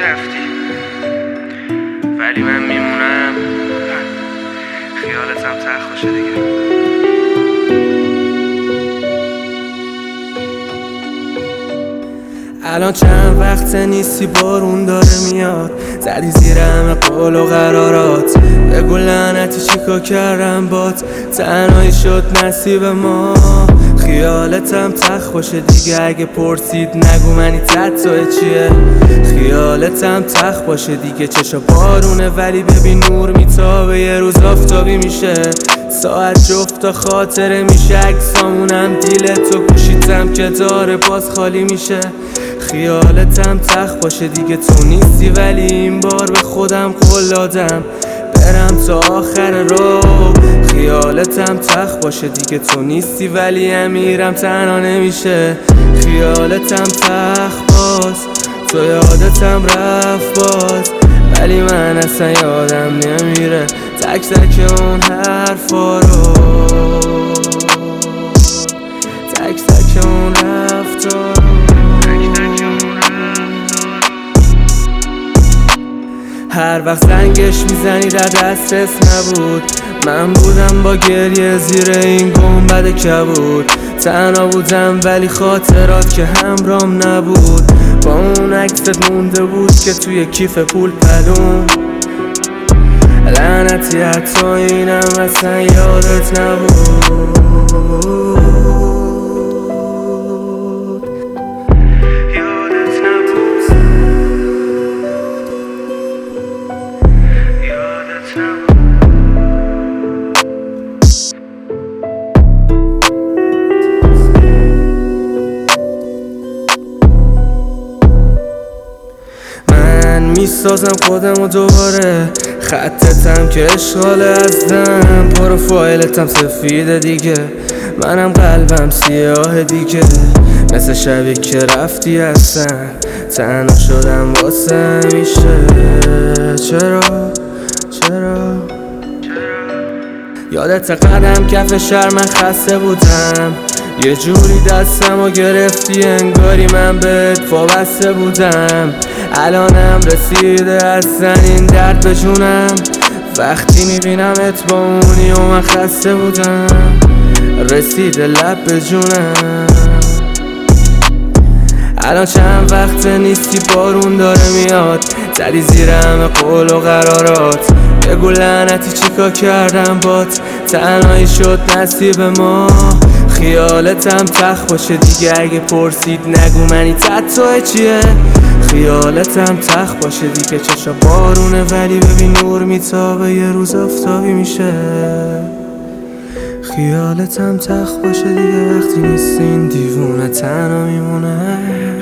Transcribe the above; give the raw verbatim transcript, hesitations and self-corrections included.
رفتی ولی من میمونم، خیالتم تخت باشه دیگه. الان چند وقت نیستی، بارون داره میاد، زدی زیر همه قول و قرارات. بگو لعنتی چیکار کردم بات، تنهایی شد نصیب ما. خیالتم تخت باشه دیگه، اگه پرسید نگو منی تتوه چیه. خیالتم تخت باشه دیگه، چشا بارونه ولی ببین نور میتابه، یه روز آفتابی میشه. ساعت جفت خاطره میشه، عکسامونم دیل تو گوشیتم که داره باز خالی میشه. خیالتم تخت باشه دیگه، تو نیستی ولی این بار به خودم قول دادم برم تا آخر راه. خیالتم تخت باشه دیگه، تو نیستی ولی امیرم تنها نمیشه. خیالتم تخت باز، تو یادتم رفت باز، ولی من اصلا یادم نمیره تک تک اون حرفا رو، تک تک اون رفتار رو. هر وقت زنگش میزنی در دسترس نبود، من بودم با گریه زیر این گنبد کبود. تنها بودم ولی خاطرات که همرام نبود، با اون عکست مونده بود که توی کیف پول پلون. لعنتی حتی اینم اصلا یادت نبود. میسازم خودم و دوباره، خطتم که اشغاله ازم، پروفایلتم سفیده دیگه، منم قلبم سیاه دیگه. مثل شبی که رفتی هستن، تنها شدم واسه همیشه. چرا چرا یادت قدم کف شهر من خسته بودم، یه جوری دستم و گرفتی انگاری من بهت وابسته بودم. الانم رسیده اصلا این درد به جونم، وقتی میبینمت با اونی و من خسته بودم. رسیده لب به جونم، الان چند وقت نیستی، بارون داره میاد، زدی زیر همه قول و قرارات. بگو لعنتی چیکار کردم بات، تنهایی شد نصیب ما. خیالتم تخت باشه دیگه، اگه پرسید نگو منی تتوه چیه. خیالتم تخت باشه دیگه، چشا بارونه ولی ببین نور میتابه، یه روز آفتابی میشه. خیالتم تخت باشه دیگه، وقتی نیستین دیوونه تنها میمونه.